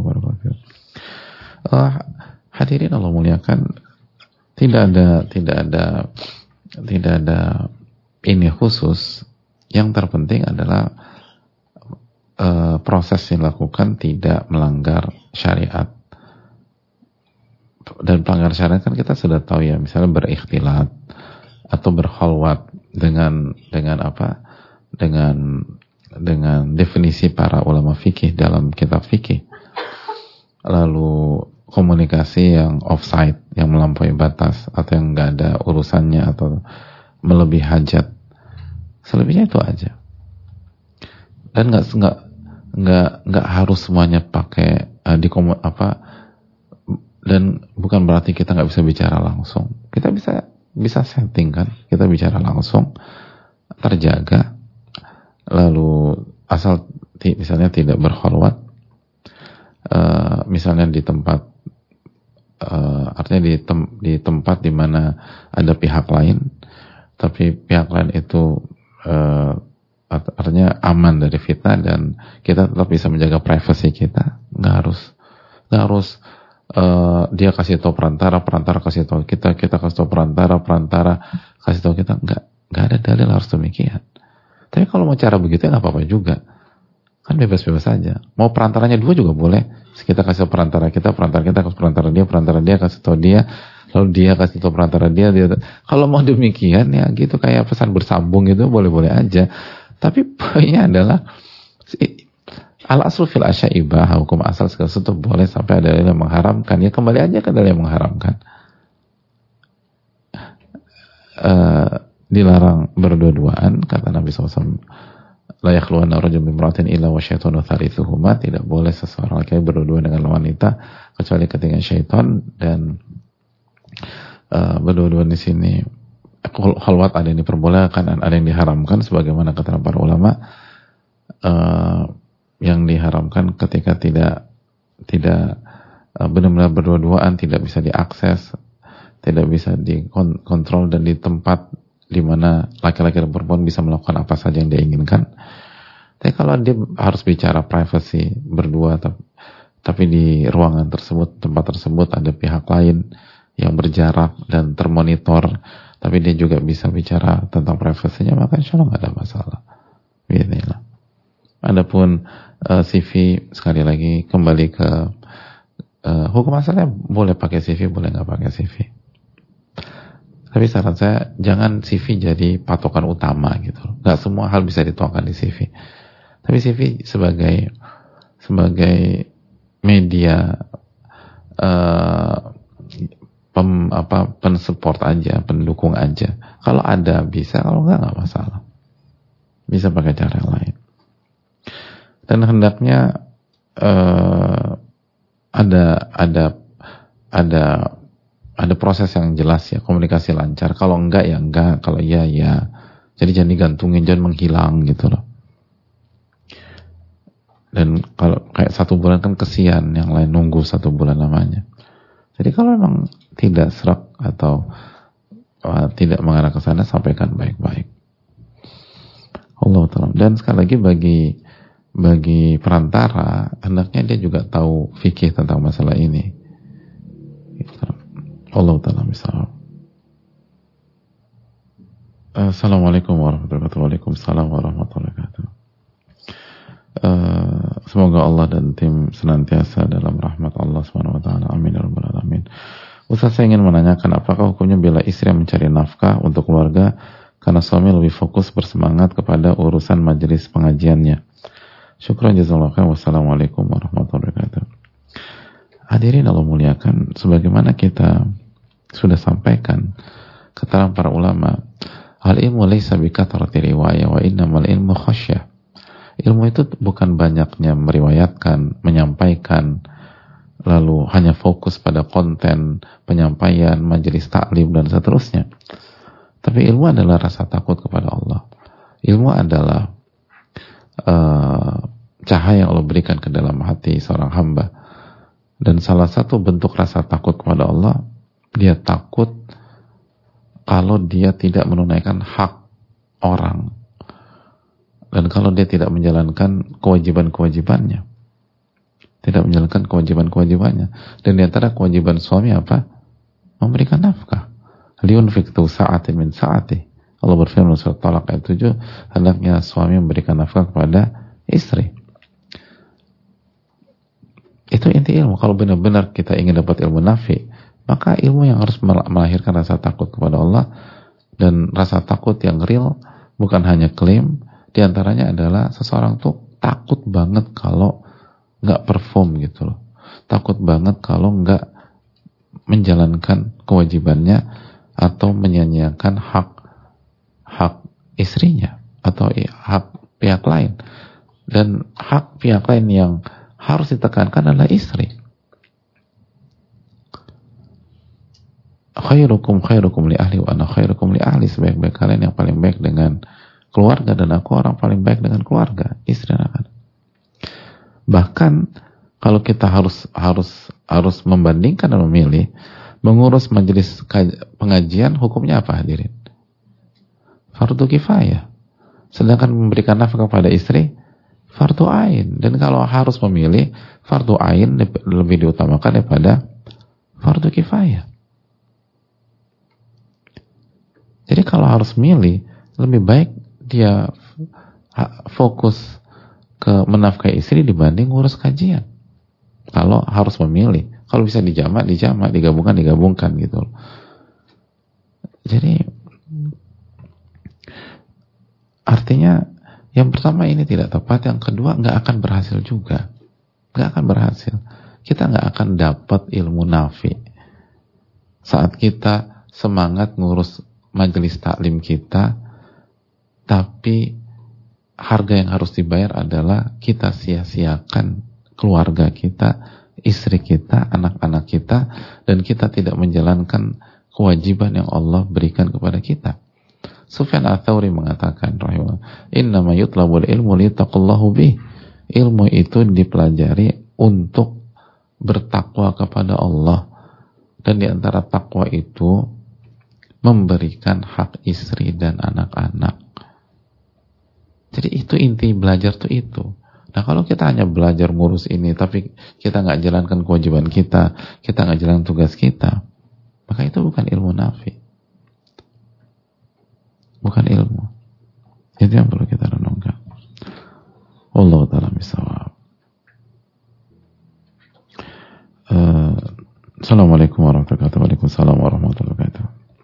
Uh, hadirin Allah muliakan, tidak ada tidak ada tidak ada ini khusus. Yang terpenting adalah Uh, proses yang dilakukan tidak melanggar syariat, dan pelanggar syariat kan kita sudah tahu ya, misalnya berikhtilat atau berkhalwat dengan dengan apa? Dengan dengan definisi para ulama fikih dalam kitab fikih. Lalu komunikasi yang offside, yang melampaui batas atau yang nggak ada urusannya atau melebihi hajat. Selebihnya itu aja. Dan nggak nggak nggak nggak harus semuanya pakai uh, di komu, apa dan bukan berarti kita nggak bisa bicara langsung. Kita bisa bisa setting kan, kita bicara langsung, terjaga, lalu asal t- misalnya tidak berkhalwat, uh, misalnya di tempat, uh, artinya di, tem- di tempat di mana ada pihak lain, tapi pihak lain itu uh, artinya aman dari fitnah dan kita tetap bisa menjaga privasi kita. Nggak harus, nggak harus uh, dia kasih tahu perantara, perantara kasih tahu kita, kita kasih tahu perantara, perantara kasih tahu kita. Nggak, nggak ada dalil harus demikian. Tapi kalau mau cara begitu ya nggak apa-apa juga, kan bebas-bebas saja. Mau perantaranya dua juga boleh. Kita kasih tahu perantara kita, perantara kita kasih perantara dia, perantara dia kasih tahu dia, lalu dia kasih tahu perantara dia, dia. Kalau mau demikian ya gitu, kayak pesan bersambung gitu boleh-boleh aja. Tapi poinnya adalah al-aslu fil asya ibahah, hukum asal segala sesuatu boleh sampai ada yang mengharamkan. Ya kembali aja ke dalil yang mengharamkan. Uh, dilarang berdua-duaan, kata Nabi shallallahu alaihi wasallam, la yakhluwanna rajulun bimra'atin illa wa syaitanu thalithuhuma. Tidak boleh seseorang laki berdua dengan wanita kecuali ketika syaitan. Dan uh, berdua-duaan di sini khalwat ada yang diperbolehkan dan ada yang diharamkan, sebagaimana kata para ulama. Uh, yang diharamkan ketika tidak tidak uh, benar-benar berdua-duaan, tidak bisa diakses, tidak bisa dikontrol, dan di tempat di mana laki-laki dan perempuan bisa melakukan apa saja yang dia inginkan. Tapi kalau dia harus bicara privacy berdua, tapi, tapi di ruangan tersebut, tempat tersebut ada pihak lain yang berjarak dan termonitor, tapi dia juga bisa bicara tentang privasinya, maka insya Allah nggak ada masalah. Bismillah. Adapun uh, C V, sekali lagi kembali ke uh, hukum asalnya, boleh pakai C V, boleh nggak pakai C V. Tapi saran saya jangan C V jadi patokan utama gitu. Nggak semua hal bisa dituangkan di C V. Tapi C V sebagai sebagai media uh, Pem, apa, pensupport aja, pendukung aja. Kalau ada bisa, kalau enggak enggak masalah. Bisa pakai cara yang lain. Dan hendaknya uh, ada ada ada ada proses yang jelas ya, komunikasi lancar. Kalau enggak ya enggak, kalau iya ya. Jadi jangan digantungin, jangan menghilang gitu loh. Dan kalau kayak satu bulan kan kesian, yang lain nunggu satu bulan lamanya. Jadi kalau memang tidak serak atau uh, tidak mengarah ke sana, sampaikan baik-baik. Allah Ta'ala. Dan sekali lagi bagi bagi perantara, hendaknya dia juga tahu fikih tentang masalah ini. Allah Ta'ala misalnya. Assalamualaikum warahmatullahi wabarakatuh. Waalaikumsalam warahmatullahi wabarakatuh. Uh, semoga Allah dan tim senantiasa dalam rahmat Allah subhanahu wa taala. Amin ya rabbal alamin. Ustaz, saya ingin menanyakan, apakah hukumnya bila istri mencari nafkah untuk keluarga karena suami lebih fokus bersemangat kepada urusan majelis pengajiannya? Syukran jazakallahu khairan. Wassalamualaikum warahmatullahi wabarakatuh. Hadirin Allah muliakan, sebagaimana kita sudah sampaikan keterangan para ulama, al ilmu laysa bi kathrati riwayah wa innamal ilmu khasyah. Ilmu itu bukan banyaknya meriwayatkan, menyampaikan, lalu hanya fokus pada konten penyampaian, majelis taklim dan seterusnya. Tapi ilmu adalah rasa takut kepada Allah. Ilmu adalah uh, cahaya yang Allah berikan ke dalam hati seorang hamba. Dan salah satu bentuk rasa takut kepada Allah, dia takut kalau dia tidak menunaikan hak orang. Dan kalau dia tidak menjalankan kewajiban-kewajibannya, tidak menjalankan kewajiban-kewajibannya. Dan di antara kewajiban suami apa? Memberikan nafkah. Liunfik tu sa'atin min sa'ati. Allah berfirman surat Talaq ayat tujuh, hendaknya suami memberikan nafkah kepada istri. Itu inti ilmu. Kalau benar-benar kita ingin dapat ilmu nafi, Maka ilmu yang harus melahirkan rasa takut kepada Allah, dan rasa takut yang real, bukan hanya klaim. Diantaranya adalah seseorang tuh takut banget kalau nggak perform gitu loh, takut banget kalau nggak menjalankan kewajibannya atau menyanyiakan hak hak istrinya atau hak pihak lain. Dan hak pihak lain yang harus ditekankan adalah istri. Khairukum khairukum li ahli wa ana khairukum li ahli. Sebaik-baik kalian yang paling baik dengan keluarga, dan aku orang paling baik dengan keluarga, istri dan anak. Bahkan kalau kita harus harus harus membandingkan dan memilih, mengurus majelis pengajian hukumnya apa hadirin? Fardu kifayah. Sedangkan memberikan nafkah kepada istri fardu ain. Dan kalau harus memilih, fardu ain lebih diutamakan daripada fardu kifayah. Jadi kalau harus milih, lebih baik dia fokus ke menafkahi istri dibanding ngurus kajian. Kalau harus memilih, kalau bisa dijamak, dijamak, digabungkan, digabungkan gitu. Jadi artinya yang pertama ini tidak tepat, yang kedua nggak akan berhasil juga, nggak akan berhasil. Kita nggak akan dapat ilmu nafi saat kita semangat ngurus majelis taklim kita, tapi harga yang harus dibayar adalah kita sia-siakan keluarga kita, istri kita, anak-anak kita, dan kita tidak menjalankan kewajiban yang Allah berikan kepada kita. Sufyan Ats-Tsauri mengatakan rahimahullah, innama yutlabul ilmu littaqullahu bih. Ilmu itu dipelajari untuk bertakwa kepada Allah, dan di antara takwa itu memberikan hak istri dan anak-anak. Jadi itu inti belajar tuh itu. Nah kalau kita hanya belajar ngurus ini tapi kita nggak jalankan kewajiban kita, kita nggak jalan tugas kita, maka itu bukan ilmu nafi, bukan ilmu. Itu yang perlu kita renungkan. Wallahu ta'ala bishawab. uh, Assalamualaikum warahmatullahi wabarakatuh. Waalaikumsalam warahmatullahi wabarakatuh.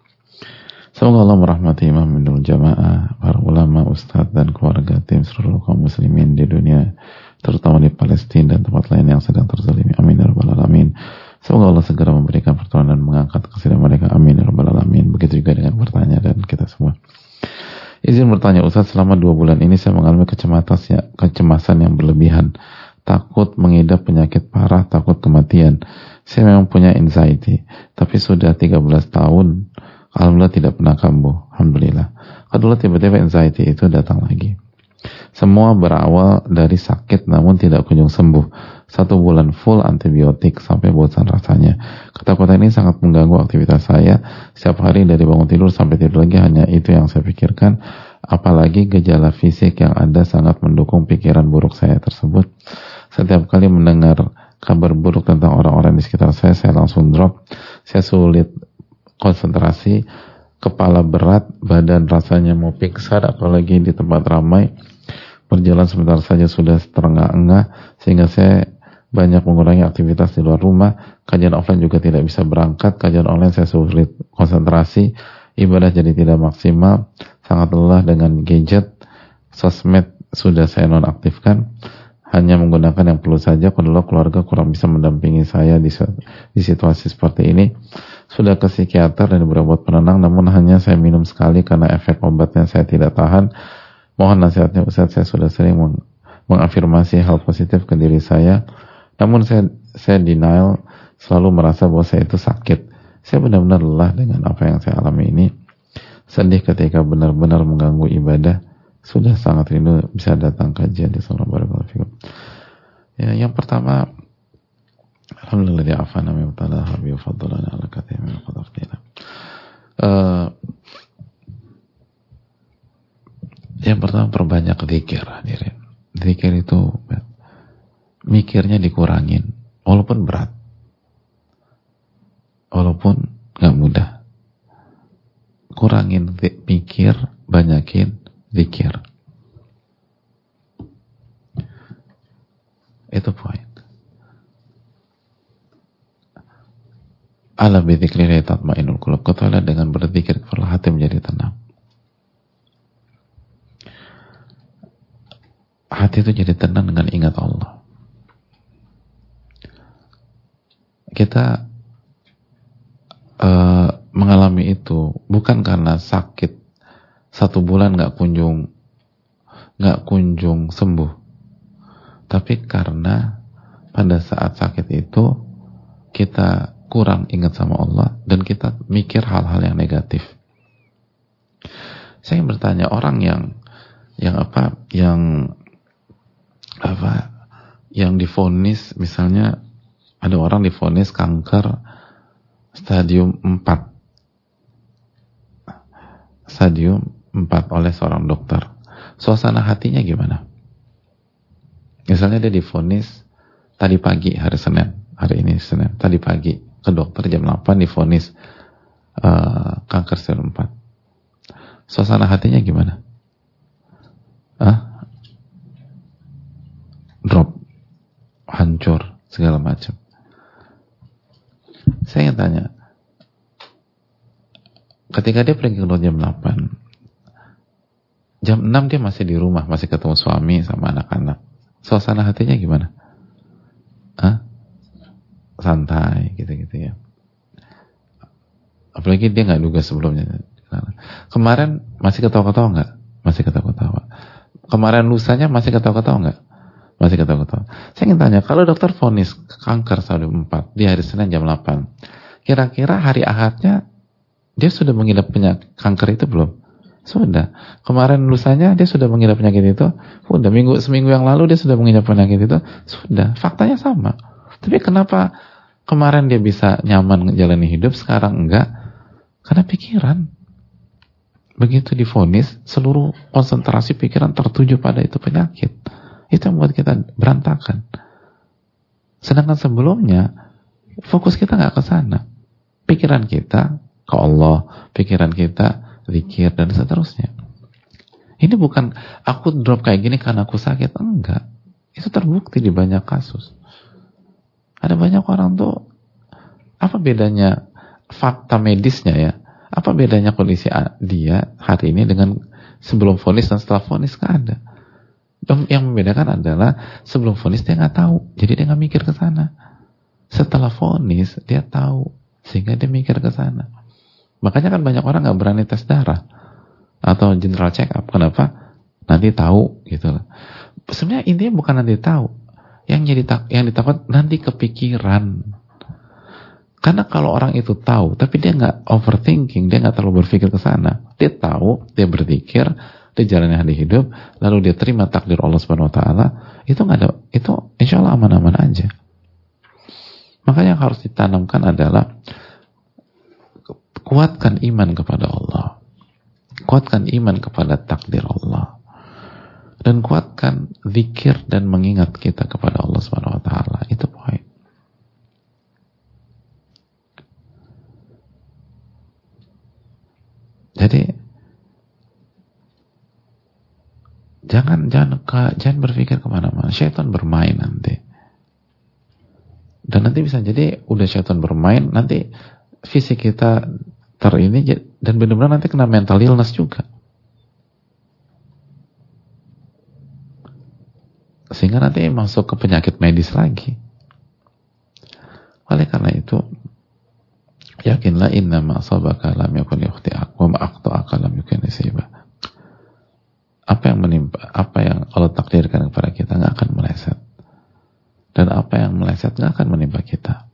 Semoga Allah merahmati Imam Minul Jamaah, para ulama, ustadz, dan keluarga tim seluruh kaum muslimin di dunia, terutama di Palestina dan tempat lain yang sedang terzalimi. Amin ya rabbal alamin. Semoga Allah segera memberikan pertolongan dan mengangkat kesedihan mereka. Amin ya rabbal alamin. Begitu juga dengan bertanya dan kita semua. Izin bertanya Ustaz, selama dua bulan ini saya mengalami kecemasan yang berlebihan, takut mengidap penyakit parah, takut kematian. Saya memang punya anxiety, tapi sudah tiga belas tahun alhamdulillah tidak pernah kambuh. Alhamdulillah. Kedua tiba-tiba anxiety itu datang lagi. Semua berawal dari sakit namun tidak kunjung sembuh. Satu bulan full antibiotik sampai bosan rasanya. Ketakutan ini sangat mengganggu aktivitas saya. Setiap hari dari bangun tidur sampai tidur lagi hanya itu yang saya pikirkan. Apalagi gejala fisik yang ada sangat mendukung pikiran buruk saya tersebut. Setiap kali mendengar kabar buruk tentang orang-orang di sekitar saya, saya langsung drop. Saya sulit konsentrasi, kepala berat, badan rasanya mau pingsan, apalagi di tempat ramai. Berjalan sebentar saja sudah terengah-engah, sehingga saya banyak mengurangi aktivitas di luar rumah. Kajian offline juga tidak bisa berangkat. Kajian online saya sulit konsentrasi, ibadah jadi tidak maksimal, sangat lelah dengan gadget. Sosmed sudah saya nonaktifkan, hanya menggunakan yang perlu saja. Kedua keluarga kurang bisa mendampingi saya di, di situasi seperti ini. Sudah ke psikiater dan diberi obat penenang, namun hanya saya minum sekali karena efek obatnya saya tidak tahan. Mohon nasihatnya Ustaz, saya sudah sering meng mengafirmasi hal positif ke diri saya, namun saya, saya denial, selalu merasa bahwa saya itu sakit. Saya benar-benar lelah dengan apa yang saya alami ini. Sedih ketika benar-benar mengganggu ibadah. Sudah sangat rindu bisa datang kajian di sana. Barakallahu fikum. Ya, yang pertama, alhamdulillah di'afana min ta'ala habi wa faddalana ala kathir min qadafdina. Uh, yang pertama, perbanyak zikir, hadirin. Zikir itu mikirnya dikurangin, walaupun berat, walaupun gak mudah. Kurangin mikir, banyakin zikir. Itu poin. ala bidzikrillah tatma'innul qulub. Ketahuilah dengan berzikir kepada hati menjadi tenang. Hati itu jadi tenang dengan ingat Allah. Kita uh, mengalami itu bukan karena sakit satu bulan nggak kunjung nggak kunjung sembuh, tapi karena pada saat sakit itu kita kurang ingat sama Allah dan kita mikir hal-hal yang negatif. Saya bertanya, orang yang yang apa yang apa yang divonis, misalnya ada orang divonis kanker stadium empat stadium empat oleh seorang dokter, suasana hatinya gimana? Misalnya dia divonis tadi pagi, hari Senin, hari ini Senin, tadi pagi ke dokter jam delapan divonis uh, kanker stadium empat. Suasana hatinya gimana? Hah? Drop, hancur, segala macam. Saya ingin tanya, ketika dia pergi ke jam delapan, jam enam dia masih di rumah, masih ketemu suami sama anak-anak, suasana hatinya gimana? Hah? Santai, gitu-gitu ya. Apalagi dia nggak duga sebelumnya. Kemarin masih ketawa-ketawa nggak? Masih ketawa-ketawa. Kemarin lusanya masih ketawa-ketawa nggak? Masih ketawa-ketawa. Saya ingin tanya, kalau dokter vonis kanker stadium empat di hari Senin jam delapan, kira-kira hari Ahadnya dia sudah mengidap penyakit kanker itu belum? Sudah. Kemarin lusanya dia sudah mengidap penyakit itu? Sudah. Minggu seminggu yang lalu dia sudah mengidap penyakit itu? Sudah. Faktanya sama. Tapi kenapa kemarin dia bisa nyaman menjalani hidup, sekarang enggak? Karena pikiran. Begitu divonis, seluruh konsentrasi pikiran tertuju pada itu penyakit. Itu yang membuat kita berantakan. Sedangkan sebelumnya fokus kita nggak ke sana. Pikiran kita ke Allah, pikiran kita zikir dan seterusnya. Ini bukan aku drop kayak gini karena aku sakit, enggak. Itu terbukti di banyak kasus. Ada banyak orang tuh, apa bedanya fakta medisnya ya? Apa bedanya kondisi dia hari ini dengan sebelum vonis dan setelah vonis? Nggak ada. Yang membedakan adalah sebelum vonis dia nggak tahu, jadi dia nggak mikir ke sana. Setelah vonis dia tahu, sehingga dia mikir ke sana. Makanya kan banyak orang nggak berani tes darah atau general check up. Kenapa? Nanti tahu gitu. Sebenarnya intinya bukan nanti tahu, yang jadi yang ditakut nanti kepikiran. Karena kalau orang itu tahu, tapi dia nggak overthinking, dia nggak terlalu berpikir ke sana. Dia tahu, dia berpikir, dia jalani hari hidup, lalu dia terima takdir Allah Subhanahu Wa Taala. Itu nggak ada, itu insya Allah aman-aman aja. Makanya yang harus ditanamkan adalah kuatkan iman kepada Allah, kuatkan iman kepada takdir Allah, dan kuatkan zikir dan mengingat kita kepada Allah Subhanahu Wa Taala. Itu poin. Jadi jangan jangan jangan berpikir kemana-mana. Syaitan bermain nanti, dan nanti bisa jadi udah syaitan bermain, nanti fisik kita ter ini dan benar-benar nanti kena mental illness juga, sehingga nanti masuk ke penyakit medis lagi. Oleh karena itu, yakinlah innama asabaka lam yakun yukhti'ak wa ma akhta'aka lam yakun yusibak. Apa yang menimpa, apa yang Allah takdirkan kepada kita nggak akan meleset, dan apa yang meleset nggak akan menimpa kita.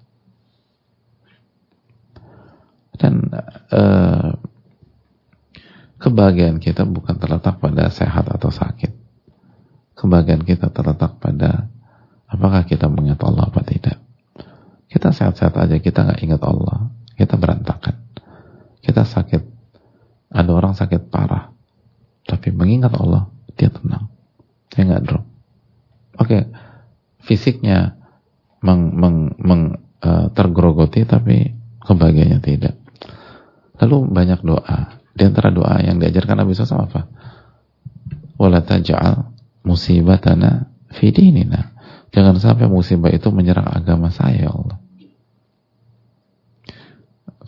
Dan eh, kebahagiaan kita bukan terletak pada sehat atau sakit. Kebahagiaan kita terletak pada apakah kita mengingat Allah apa tidak. Kita sehat-sehat aja, kita nggak ingat Allah, kita berantakan. Kita sakit, ada orang sakit parah, tapi mengingat Allah, dia tenang, dia nggak drop. Oke, fisiknya meng, meng, meng, uh, tergerogoti, tapi kebahagiaannya tidak. Lalu banyak doa. Di antara doa yang diajarkan Nabi shallallahu alaihi wasallam apa? Wala taj'al musibatana fi dinina. Jangan sampai musibah itu menyerang agama saya, ya Allah.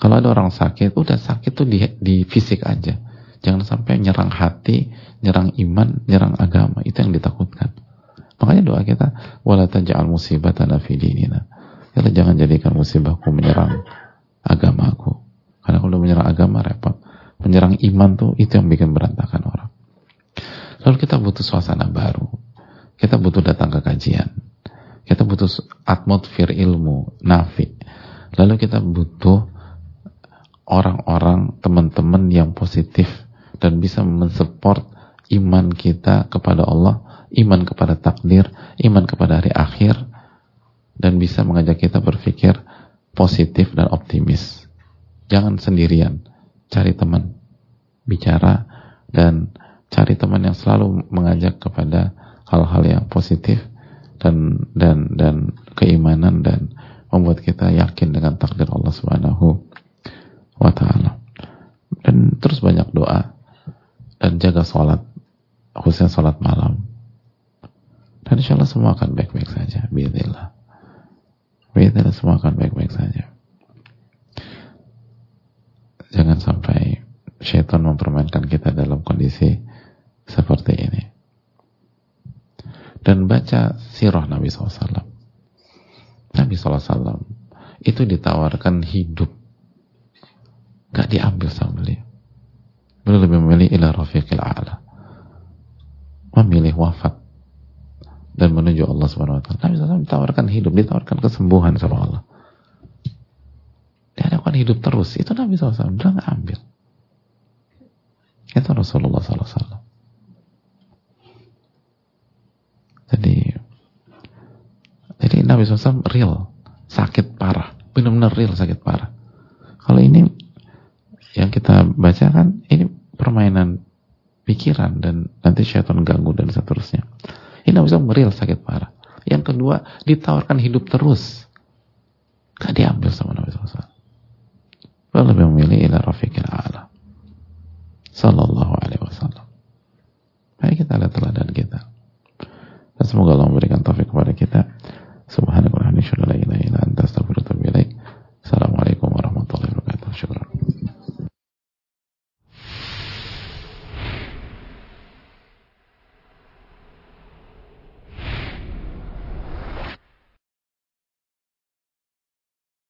Kalau ada orang sakit, udah sakit tuh di, di fisik aja. Jangan sampai nyerang hati, nyerang iman, nyerang agama. Itu yang ditakutkan. Makanya doa kita, wala taj'al musibatana fi dinina. Ya, jangan jadikan musibahku menyerang agamaku. Karena kalau menyerang agama repot. Menyerang iman tuh itu yang bikin berantakan orang. Lalu kita butuh suasana baru. Kita butuh datang ke kajian. Kita butuh atmosfer ilmu, nafi. Lalu kita butuh orang-orang, teman-teman yang positif dan bisa mensupport iman kita kepada Allah, iman kepada takdir, iman kepada hari akhir, dan bisa mengajak kita berpikir positif dan optimis. Jangan sendirian, cari teman, bicara, dan cari teman yang selalu mengajak kepada hal-hal yang positif dan dan dan keimanan, dan membuat kita yakin dengan takdir Allah Subhanahu wa ta'ala. Dan terus banyak doa dan jaga sholat, khususnya sholat malam, dan insya Allah semua akan baik-baik saja. Bismillah, bismillah, semua akan baik-baik saja. Jangan sampai syaitan mempermainkan kita dalam kondisi seperti ini. Dan baca sirah Nabi shallallahu alaihi wasallam. Nabi shallallahu alaihi wasallam itu ditawarkan hidup, gak diambil sama beliau. Beliau lebih memilih ila rafiqil a'la, memilih wafat dan menuju Allah Subhanahu wa ta'ala. Nabi shallallahu alaihi wasallam ditawarkan hidup, ditawarkan kesembuhan sama Allah. Dia akan hidup terus. Itu Nabi shallallahu alaihi wasallam, dia gak ambil. Itu Rasulullah shallallahu alaihi wasallam. Jadi jadi Nabi shallallahu alaihi wasallam real sakit parah, benar-benar real sakit parah. Kalau ini yang kita baca kan ini permainan pikiran dan nanti syaitan ganggu dan seterusnya. Ini Nabi shallallahu alaihi wasallam real sakit parah. Yang kedua, ditawarkan hidup terus, gak diambil sama Nabi shallallahu alaihi wasallam. Lebih memilih